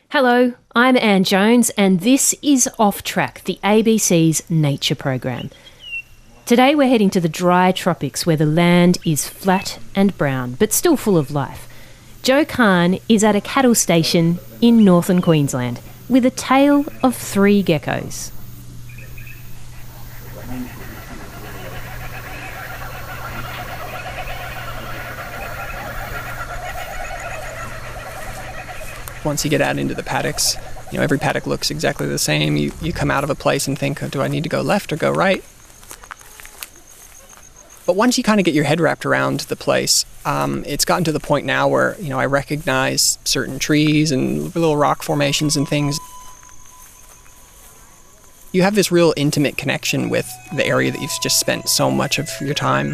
Hello, I'm Anne Jones and this is Off Track, the ABC's nature program. Today we're heading to the dry tropics where the land is flat and brown but still full of life. Joe Kahn is at a cattle station in northern Queensland with a tale of 3 geckos. Once you get out into the paddocks, every paddock looks exactly the same. You come out of a place and think, do I need to go left or go right? But once you kind of get your head wrapped around the place, it's gotten to the point now where, I recognize certain trees and little rock formations and things. You have this real intimate connection with the area that you've just spent so much of your time.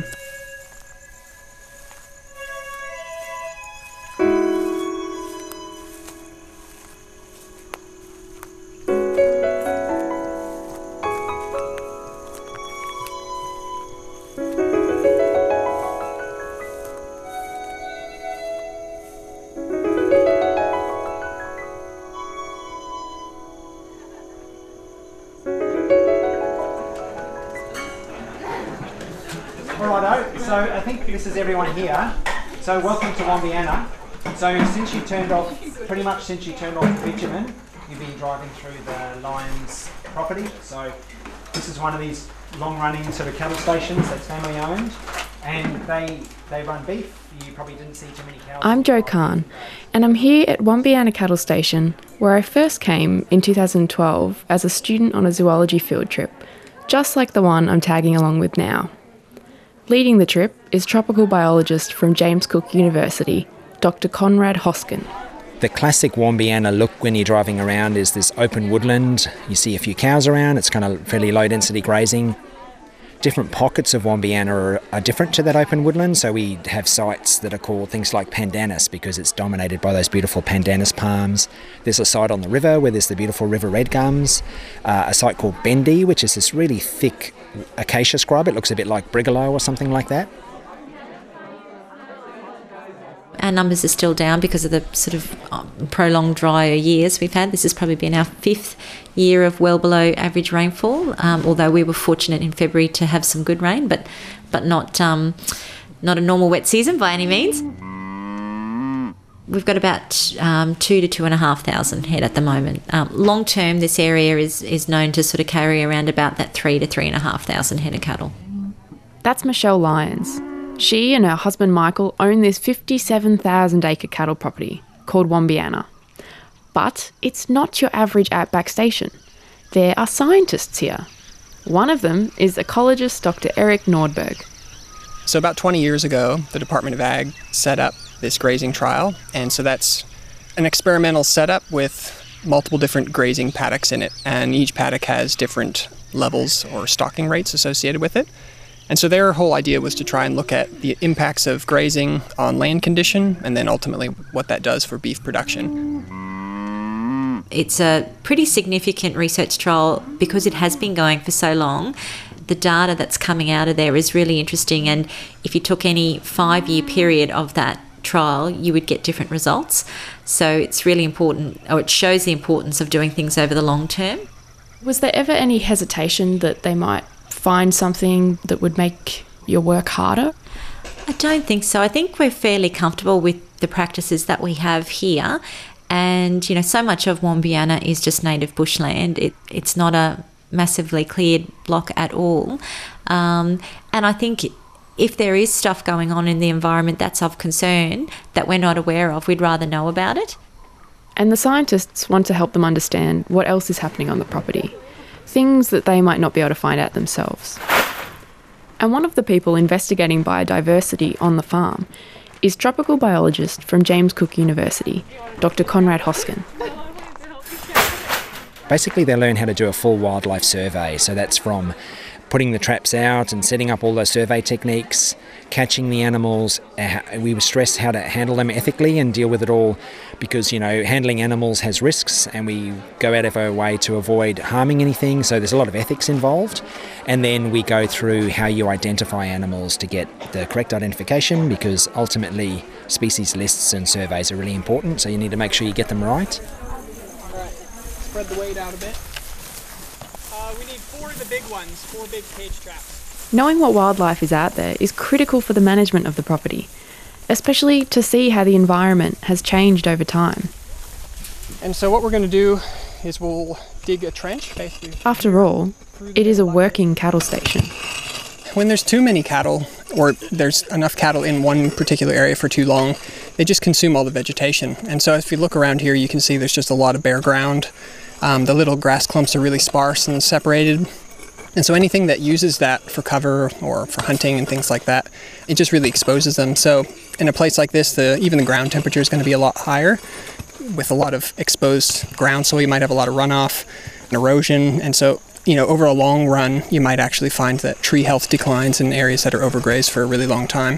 Alrighto, so I think this is everyone here. So welcome to Wombiana. So since you turned off bitumen, you've been driving through the Lions property. So this is one of these long-running sort of cattle stations that's family owned, and they run beef. You probably didn't see too many cows. I'm Joe Kahn, and I'm here at Wombiana Cattle Station, where I first came in 2012 as a student on a zoology field trip, just like the one I'm tagging along with now. Leading the trip is tropical biologist from James Cook University, Dr. Conrad Hoskin. The classic Wombiana look when you're driving around is this open woodland. You see a few cows around, it's kind of fairly low density grazing. Different pockets of Wombiana are different to that open woodland, so we have sites that are called things like pandanus because it's dominated by those beautiful pandanus palms. There's a site on the river where there's the beautiful river red gums, a site called Bendy, which is this really thick acacia scrub. It looks a bit like brigalow or something like that. Our numbers are still down because of the sort of prolonged drier years we've had. This has probably been our 5th year of well below average rainfall, although we were fortunate in February to have some good rain, but not a normal wet season by any means. We've got about 2,000 to 2,500 head at the moment. Long term, this area is known to sort of carry around about that 3,000 to 3,500 head of cattle. That's Michelle Lyons. She and her husband Michael own this 57,000-acre cattle property called Wombiana. But it's not your average outback station. There are scientists here. One of them is ecologist Dr. Eric Nordberg. So about 20 years ago, the Department of Ag set up this grazing trial, and so that's an experimental setup with multiple different grazing paddocks in it, and each paddock has different levels or stocking rates associated with it. And so their whole idea was to try and look at the impacts of grazing on land condition and then ultimately what that does for beef production. It's a pretty significant research trial because it has been going for so long. The data that's coming out of there is really interesting, and if you took any 5-year period of that trial, you would get different results. So it's really important, or it shows the importance of doing things over the long term. Was there ever any hesitation that they might find something that would make your work harder? I don't think so. I think we're fairly comfortable with the practices that we have here, and so much of Wombiana is just native bushland. It's not a massively cleared block at all, and I think if there is stuff going on in the environment that's of concern that we're not aware of, we'd rather know about it. And the scientists want to help them understand what else is happening on the property, things that they might not be able to find out themselves. And one of the people investigating biodiversity on the farm is tropical biologist from James Cook University, Dr. Conrad Hoskin. Basically, they learn how to do a full wildlife survey. So that's from putting the traps out and setting up all those survey techniques, catching the animals. We stress how to handle them ethically and deal with it all because, handling animals has risks and we go out of our way to avoid harming anything. So there's a lot of ethics involved. And then we go through how you identify animals to get the correct identification because ultimately species lists and surveys are really important. So you need to make sure you get them right. spread the weight out a bit. We need 4 of the big ones, 4 big cage traps. Knowing what wildlife is out there is critical for the management of the property, especially to see how the environment has changed over time. And so what we're going to do is we'll dig a trench, basically. After all, it is a working cattle station. When there's too many cattle, or there's enough cattle in one particular area for too long, they just consume all the vegetation. And so if you look around here, you can see there's just a lot of bare ground. The little grass clumps are really sparse and separated. And so anything that uses that for cover or for hunting and things like that, it just really exposes them. So in a place like this, even the ground temperature is going to be a lot higher. With a lot of exposed ground soil, you might have a lot of runoff and erosion. And so, over a long run, you might actually find that tree health declines in areas that are overgrazed for a really long time.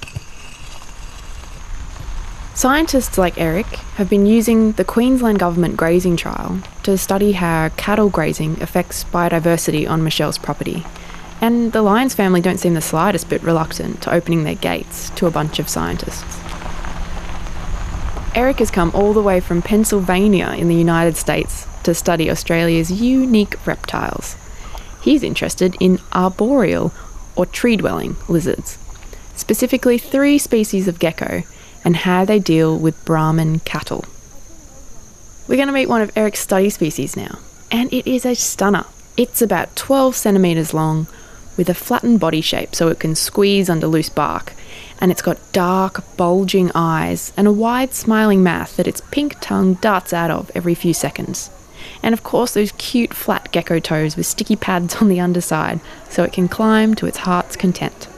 Scientists like Eric have been using the Queensland Government grazing trial to study how cattle grazing affects biodiversity on Michelle's property. And the Lyons family don't seem the slightest bit reluctant to opening their gates to a bunch of scientists. Eric has come all the way from Pennsylvania in the United States to study Australia's unique reptiles. He's interested in arboreal or tree-dwelling lizards, specifically 3 species of gecko and how they deal with Brahman cattle. We're going to meet one of Eric's study species now, and it is a stunner. It's about 12 centimetres long, with a flattened body shape so it can squeeze under loose bark, and it's got dark, bulging eyes and a wide smiling mouth that its pink tongue darts out of every few seconds. And of course those cute flat gecko toes with sticky pads on the underside so it can climb to its heart's content.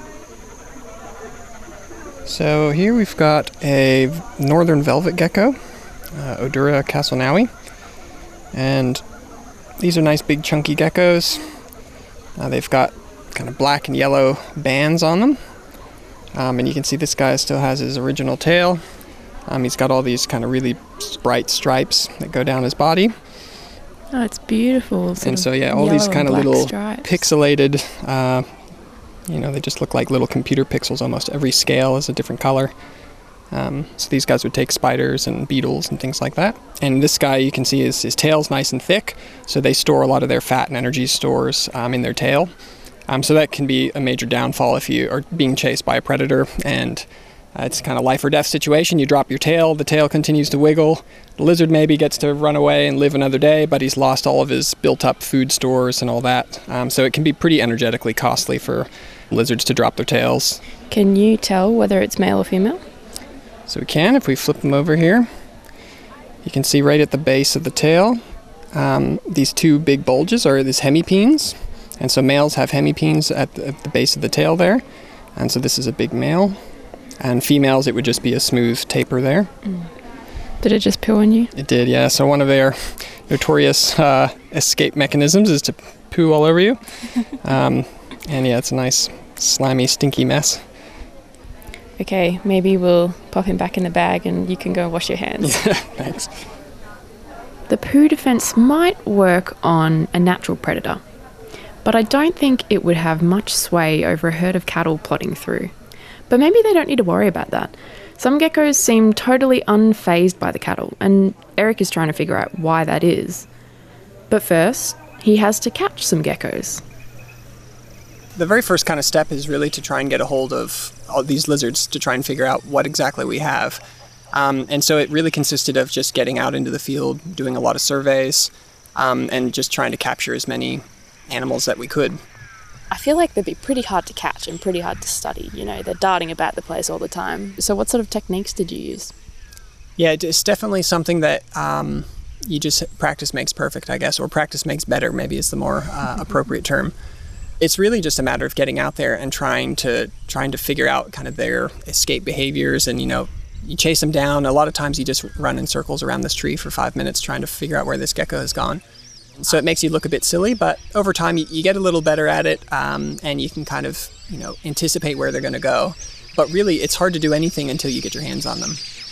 So here we've got a northern velvet gecko, Odura castelnaui, and these are nice big chunky geckos. They've got kind of black and yellow bands on them. And you can see this guy still has his original tail. He's got all these kind of really bright stripes that go down his body. Oh, it's beautiful. And so, yeah, all these kind of little stripes. Pixelated, they just look like little computer pixels almost. Every scale is a different color. So these guys would take spiders and beetles and things like that. And this guy, you can see his tail's nice and thick, so they store a lot of their fat and energy stores in their tail. So that can be a major downfall if you are being chased by a predator, and it's kind of life or death situation. You drop your tail, the tail continues to wiggle. The lizard maybe gets to run away and live another day, but he's lost all of his built-up food stores and all that. So it can be pretty energetically costly for lizards to drop their tails. Can you tell whether it's male or female? So we can, if we flip them over here. You can see right at the base of the tail, these 2 big bulges are these hemipenes. And so males have hemipenes at the base of the tail there. And so this is a big male. And females, it would just be a smooth taper there. Did it just poo on you? It did, yeah. So one of their notorious escape mechanisms is to poo all over you. And yeah, it's a nice, slimy, stinky mess. Okay, maybe we'll pop him back in the bag and you can go wash your hands. Thanks. The poo defense might work on a natural predator, but I don't think it would have much sway over a herd of cattle plodding through. But maybe they don't need to worry about that. Some geckos seem totally unfazed by the cattle, and Eric is trying to figure out why that is. But first, he has to catch some geckos. The very first kind of step is really to try and get a hold of all these lizards to try and figure out what exactly we have. And so it really consisted of just getting out into the field, doing a lot of surveys, and just trying to capture as many animals that we could. I feel like they'd be pretty hard to catch and pretty hard to study. They're darting about the place all the time. So what sort of techniques did you use? Yeah, it's definitely something that you just practice makes perfect, I guess, or practice makes better, maybe is the more appropriate term. It's really just a matter of getting out there and trying to figure out kind of their escape behaviors, and you chase them down. A lot of times you just run in circles around this tree for 5 minutes trying to figure out where this gecko has gone. So it makes you look a bit silly, but over time you get a little better at it, and you can kind of anticipate where they're going to go. But really, it's hard to do anything until you get your hands on them.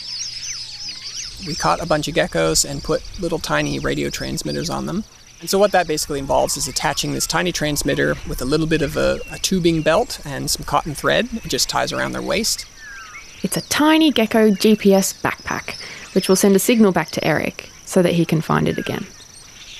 We caught a bunch of geckos and put little tiny radio transmitters on them. And so what that basically involves is attaching this tiny transmitter with a little bit of a tubing belt and some cotton thread. It just ties around their waist. It's a tiny gecko GPS backpack, which will send a signal back to Eric so that he can find it again.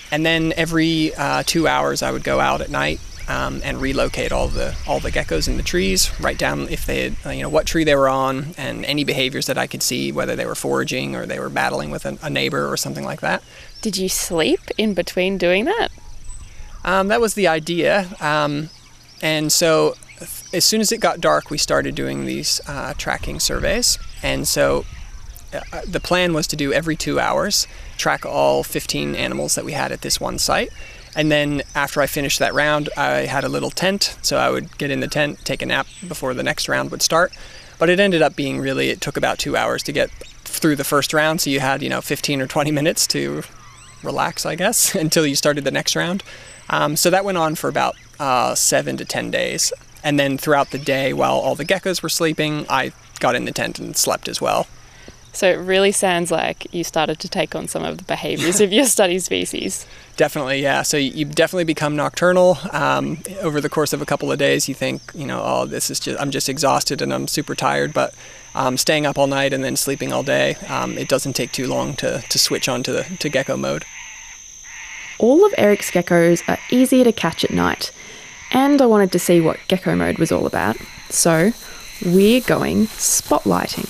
And then every 2 hours I would go out at night and relocate all the geckos in the trees, write down if they had, what tree they were on and any behaviors that I could see, whether they were foraging or they were battling with a neighbor or something like that. Did you sleep in between doing that? That was the idea. And so as soon as it got dark, we started doing these tracking surveys. And so the plan was to do every 2 hours, track all 15 animals that we had at this one site. And then after I finished that round, I had a little tent. So I would get in the tent, take a nap before the next round would start. But it ended up being it took about 2 hours to get through the first round. So you had, 15 or 20 minutes to relax, I guess, until you started the next round. So that went on for about 7 to 10 days. And then throughout the day, while all the geckos were sleeping, I got in the tent and slept as well. So it really sounds like you started to take on some of the behaviours of your study species. Definitely, yeah. So you definitely become nocturnal. Over the course of a couple of days, you think, I'm just exhausted and I'm super tired. But staying up all night and then sleeping all day, it doesn't take too long to switch on to gecko mode. All of Eric's geckos are easier to catch at night. And I wanted to see what gecko mode was all about. So we're going spotlighting.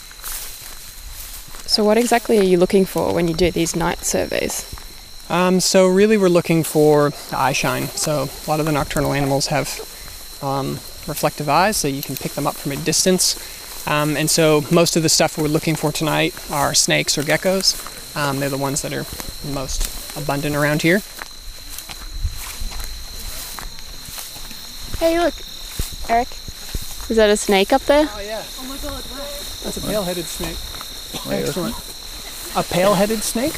So what exactly are you looking for when you do these night surveys? So really we're looking for eye shine. So a lot of the nocturnal animals have reflective eyes, so you can pick them up from a distance. And so most of the stuff we're looking for tonight are snakes or geckos. They're the ones that are most abundant around here. Hey, look, Eric. Is that a snake up there? Oh, yeah. Oh, my God, wow. That's a pale-headed snake. Excellent. A pale-headed snake.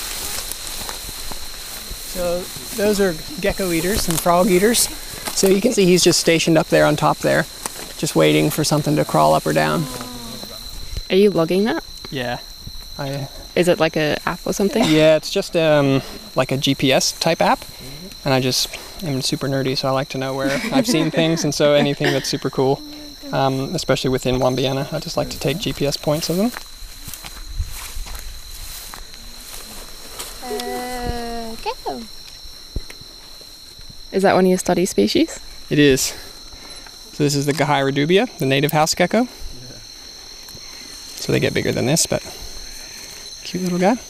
So those are gecko eaters and frog eaters. So you can see he's just stationed up there on top there, just waiting for something to crawl up or down. Are you logging that? Yeah. Is it like an app or something? Yeah, it's just like a GPS type app. And I just am super nerdy, so I like to know where I've seen things. And so anything that's super cool, especially within Wombiana, I just like to take GPS points of them. Gecko. Is that one of your study species? It is. So this is the Gahira-dubia, the native house gecko. So they get bigger than this, but cute little guy.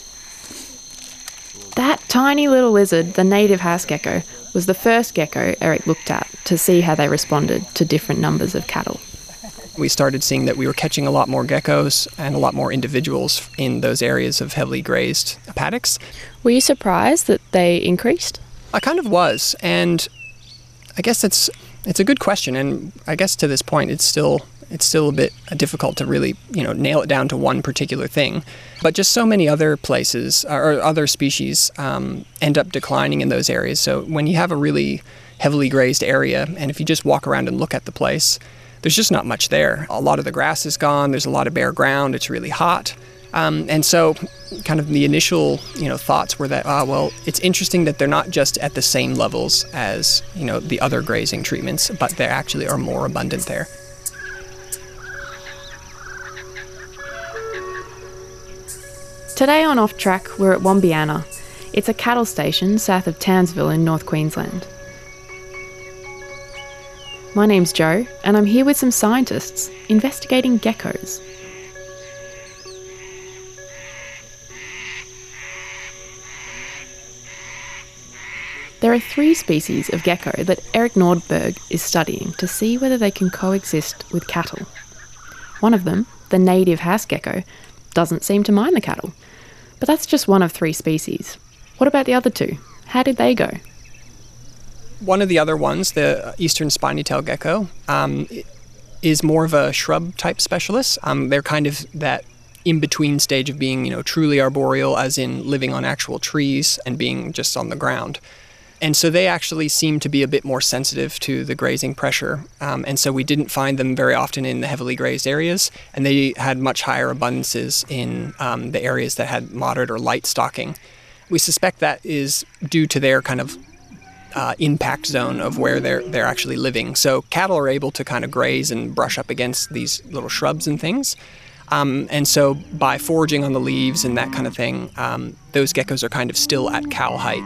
That tiny little lizard, the native house gecko, was the first gecko Eric looked at to see how they responded to different numbers of cattle. We started seeing that we were catching a lot more geckos and a lot more individuals in those areas of heavily grazed paddocks. Were you surprised that they increased? I kind of was, and I guess it's a good question, and I guess to this point it's still a bit difficult to really, nail it down to one particular thing. But just so many other places or other species end up declining in those areas. So when you have a really heavily grazed area, and if you just walk around and look at the place, there's just not much there. A lot of the grass is gone. There's a lot of bare ground. It's really hot. And so kind of the initial, thoughts were that, it's interesting that they're not just at the same levels as, the other grazing treatments, but they actually are more abundant there. Today on Off Track, we're at Wombiana. It's a cattle station south of Townsville in North Queensland. My name's Jo, and I'm here with some scientists investigating geckos. There are 3 species of gecko that Eric Nordberg is studying to see whether they can coexist with cattle. One of them, the native house gecko, doesn't seem to mind the cattle. But that's just one of 3 species. What about the other 2? How did they go? One of the other ones, the eastern spiny-tailed gecko, is more of a shrub-type specialist. They're kind of that in-between stage of being, truly arboreal, as in living on actual trees and being just on the ground. And so they actually seem to be a bit more sensitive to the grazing pressure. And so we didn't find them very often in the heavily grazed areas, and they had much higher abundances in the areas that had moderate or light stocking. We suspect that is due to their kind of impact zone of where they're actually living. So cattle are able to kind of graze and brush up against these little shrubs and things, And so by foraging on the leaves and that kind of thing, those geckos are kind of still at cowl height.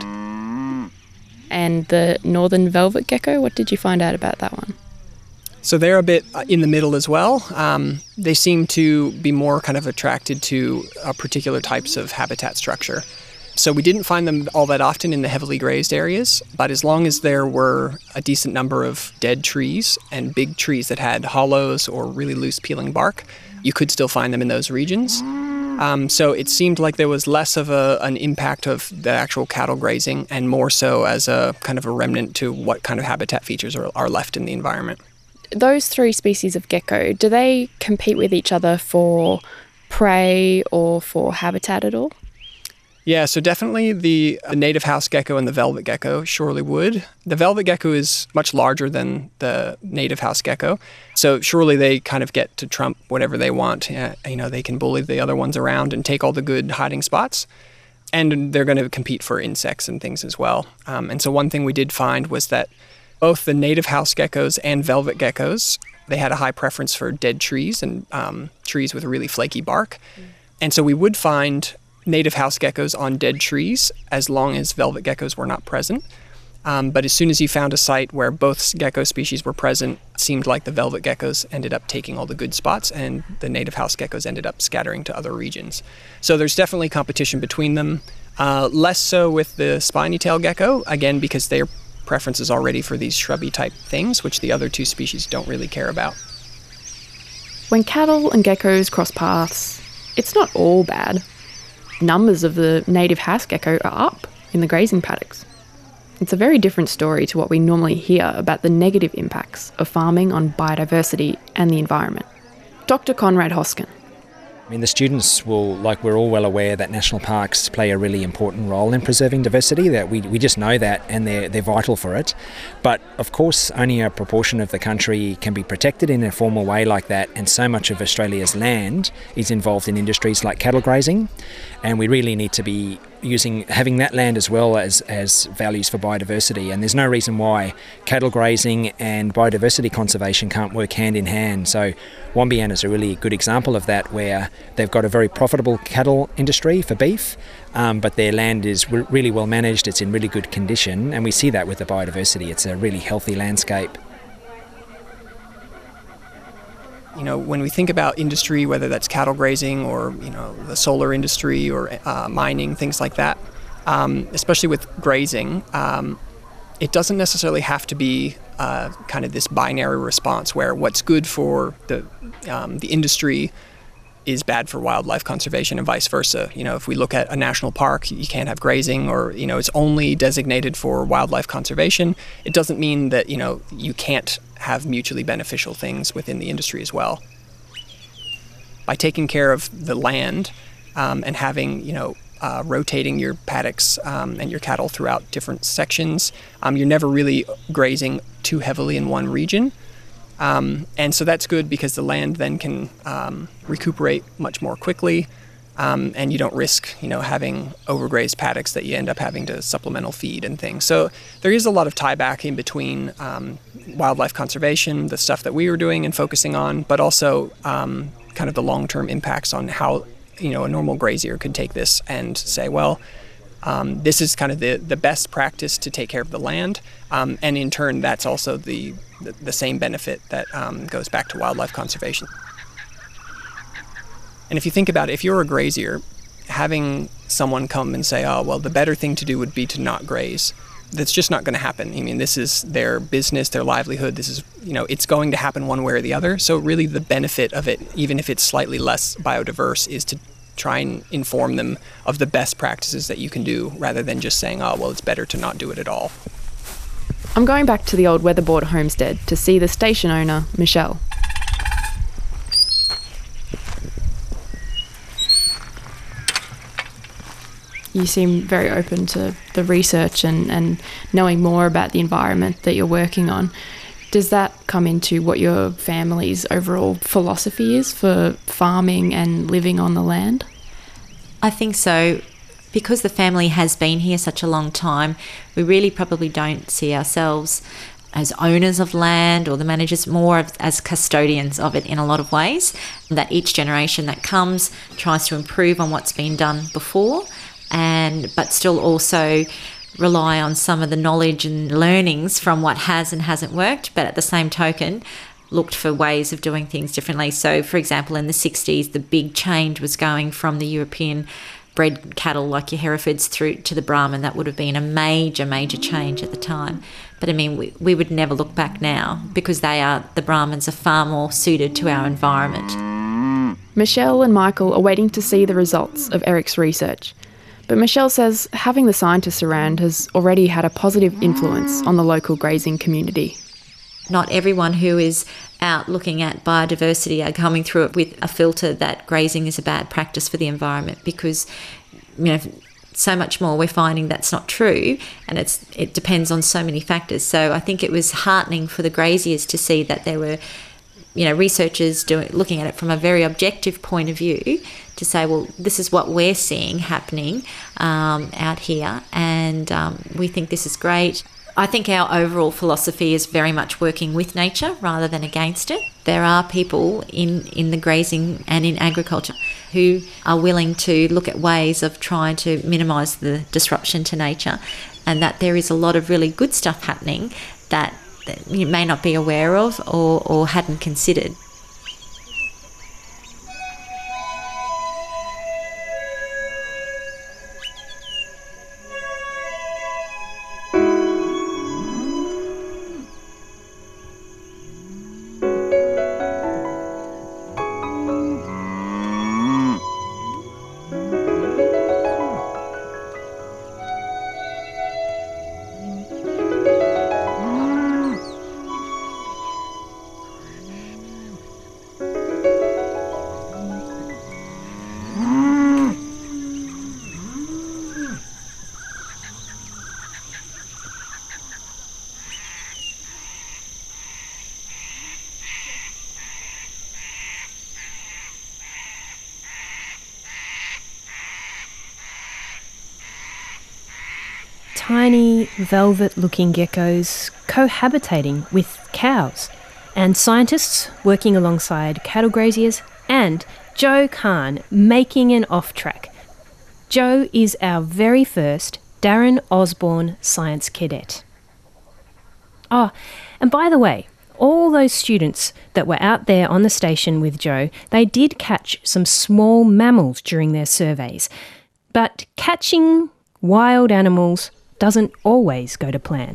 And the northern velvet gecko, what did you find out about that one? So they're a bit in the middle as well. They seem to be more kind of attracted to particular types of habitat structure. So we didn't find them all that often in the heavily grazed areas, but as long as there were a decent number of dead trees and big trees that had hollows or really loose peeling bark, you could still find them in those regions. So it seemed like there was less of an impact of the actual cattle grazing and more so as a kind of a remnant to what kind of habitat features are left in the environment. Those three species of gecko, do they compete with each other for prey or for habitat at all? Yeah, so definitely the native house gecko and the velvet gecko surely would. The velvet gecko is much larger than the native house gecko, so surely they kind of get to trump whatever they want. They can bully the other ones around and take all the good hiding spots, and they're going to compete for insects and things as well. And so one thing we did find was that both the native house geckos and velvet geckos, they had a high preference for dead trees and trees with really flaky bark. And so we would find native house geckos on dead trees as long as velvet geckos were not present. But as soon as you found a site where both gecko species were present, it seemed like the velvet geckos ended up taking all the good spots and the native house geckos ended up scattering to other regions. So there's definitely competition between them. Less so with the spiny tail gecko, again, because their preference is already for these shrubby type things, which the other two species don't really care about. When cattle and geckos cross paths, it's not all bad. Numbers of the native house gecko are up in the grazing paddocks. It's a very different story to what we normally hear about the negative impacts of farming on biodiversity and the environment. Dr. Conrad Hoskin. I mean, the students we're all well aware that national parks play a really important role in preserving diversity, that we just know that, and they're vital for it. But of course, only a proportion of the country can be protected in a formal way like that, and so much of Australia's land is involved in industries like cattle grazing, and we really need to be having that land as well as values for biodiversity. And there's no reason why cattle grazing and biodiversity conservation can't work hand in hand. So Wombeyanna is a really good example of that, where they've got a very profitable cattle industry for beef, but their land is really well managed, it's in really good condition, and we see that with the biodiversity. It's a really healthy landscape. When we think about industry, whether that's cattle grazing or, the solar industry or mining, things like that, especially with grazing, it doesn't necessarily have to be kind of this binary response where what's good for the industry is bad for wildlife conservation and vice versa. If we look at a national park, you can't have grazing, or, it's only designated for wildlife conservation. It doesn't mean that, you can't have mutually beneficial things within the industry as well. By taking care of the land and having, rotating your paddocks and your cattle throughout different sections, you're never really grazing too heavily in one region. And so that's good because the land then can recuperate much more quickly, and you don't risk, having overgrazed paddocks that you end up having to supplemental feed and things. So there is a lot of tie back in between wildlife conservation, the stuff that we were doing and focusing on, but also kind of the long-term impacts on how, a normal grazier could take this and say, well, this is kind of the best practice to take care of the land, and in turn that's also the same benefit that goes back to wildlife conservation. And if you think about it, if you're a grazier, having someone come and say, oh, well, the better thing to do would be to not graze, that's just not going to happen. I mean, this is their business, their livelihood. This is, it's going to happen one way or the other. So really the benefit of it, even if it's slightly less biodiverse, is to try and inform them of the best practices that you can do rather than just saying, oh, well, it's better to not do it at all. I'm going back to the old Weatherboard homestead to see the station owner, Michelle. You seem very open to the research and knowing more about the environment that you're working on. Does that come into what your family's overall philosophy is for farming and living on the land? I think so. Because the family has been here such a long time, we really probably don't see ourselves as owners of land or the managers, more as custodians of it in a lot of ways, that each generation that comes tries to improve on what's been done before, but still also rely on some of the knowledge and learnings from what has and hasn't worked, but at the same token looked for ways of doing things differently. So, for example, in the 60s, the big change was going from the European bred cattle like your Herefords through to the Brahman. That would have been a major, major change at the time. But I mean, we would never look back now because the Brahmans are far more suited to our environment. Michelle and Michael are waiting to see the results of Eric's research. But Michelle says having the scientists around has already had a positive influence on the local grazing community. Not everyone who is out looking at biodiversity are coming through it with a filter that grazing is a bad practice for the environment, because, you know, so much more we're finding that's not true, and it depends on so many factors. So I think it was heartening for the graziers to see that there were, you know, researchers looking at it from a very objective point of view to say, well, this is what we're seeing happening out here, and we think this is great. I think our overall philosophy is very much working with nature rather than against it. There are people in the grazing and in agriculture who are willing to look at ways of trying to minimise the disruption to nature, and that there is a lot of really good stuff happening that you may not be aware of or hadn't considered. Tiny, velvet-looking geckos cohabitating with cows, and scientists working alongside cattle graziers, and Joe Kahn making an off-track. Joe is our very first Darren Osborne science cadet. Oh, and by the way, all those students that were out there on the station with Joe, they did catch some small mammals during their surveys. But catching wild animals doesn't always go to plan.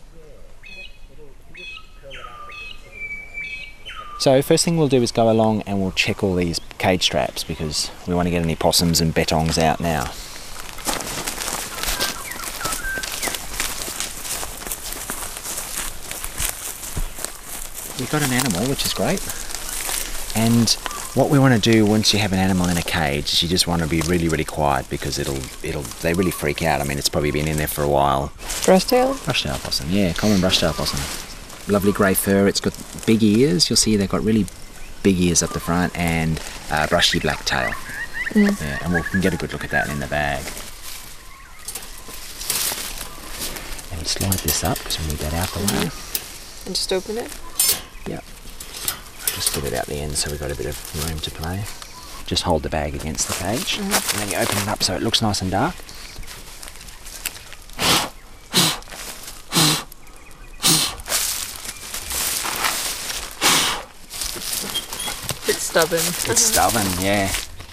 So first thing we'll do is go along and we'll check all these cage straps because we want to get any possums and bettongs out now. We've got an animal, which is great. And what we want to do once you have an animal in a cage is you just want to be really, really quiet because they really freak out. I mean, it's probably been in there for a while. Brushtail? Brushtail possum, yeah, common brushtail possum. Lovely grey fur. It's got big ears. You'll see they've got really big ears up the front and brushy black tail. Mm. Yeah, and we can get a good look at that in the bag. And slide this up because we need that out the way. And just open it? Yep. Just put it out the end so we've got a bit of room to play. Just hold the bag against the cage and then you open it up so it looks nice and dark. It's stubborn. It's stubborn, yeah.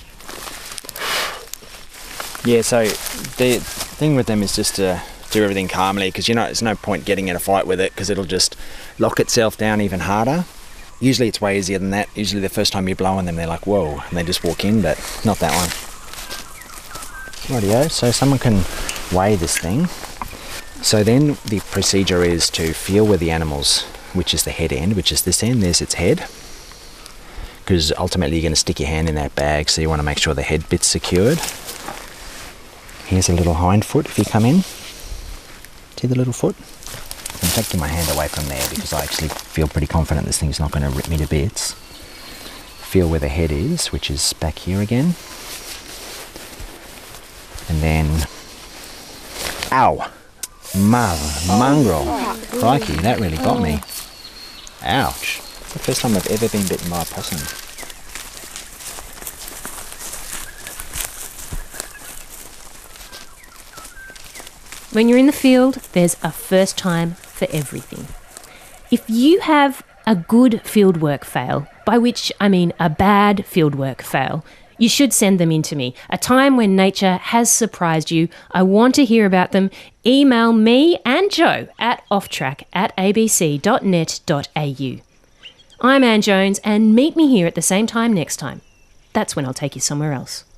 Yeah, so the thing with them is just to do everything calmly because there's no point getting in a fight with it because it'll just lock itself down even harder. Usually it's way easier than that. Usually the first time you blow on them they're like, whoa, and they just walk in, but not that one. Rightio, so someone can weigh this thing. So then the procedure is to feel where the animal's, which is the head end, which is this end, there's its head. Because ultimately you're going to stick your hand in that bag, so you want to make sure the head bit's secured. Here's a little hind foot if you come in. See the little foot? I'm taking my hand away from there because I actually feel pretty confident this thing's not going to rip me to bits. Feel where the head is, which is back here again. And then, ow! Mongrel. Crikey, that really got me. Ouch. It's the first time I've ever been bitten by a possum. When you're in the field, there's a first time for everything. If you have a good fieldwork fail, by which I mean a bad fieldwork fail, you should send them in to me. A time when nature has surprised you. I want to hear about them. Email me and Joe at offtrack@abc.net.au. I'm Anne Jones, and meet me here at the same time next time. That's when I'll take you somewhere else.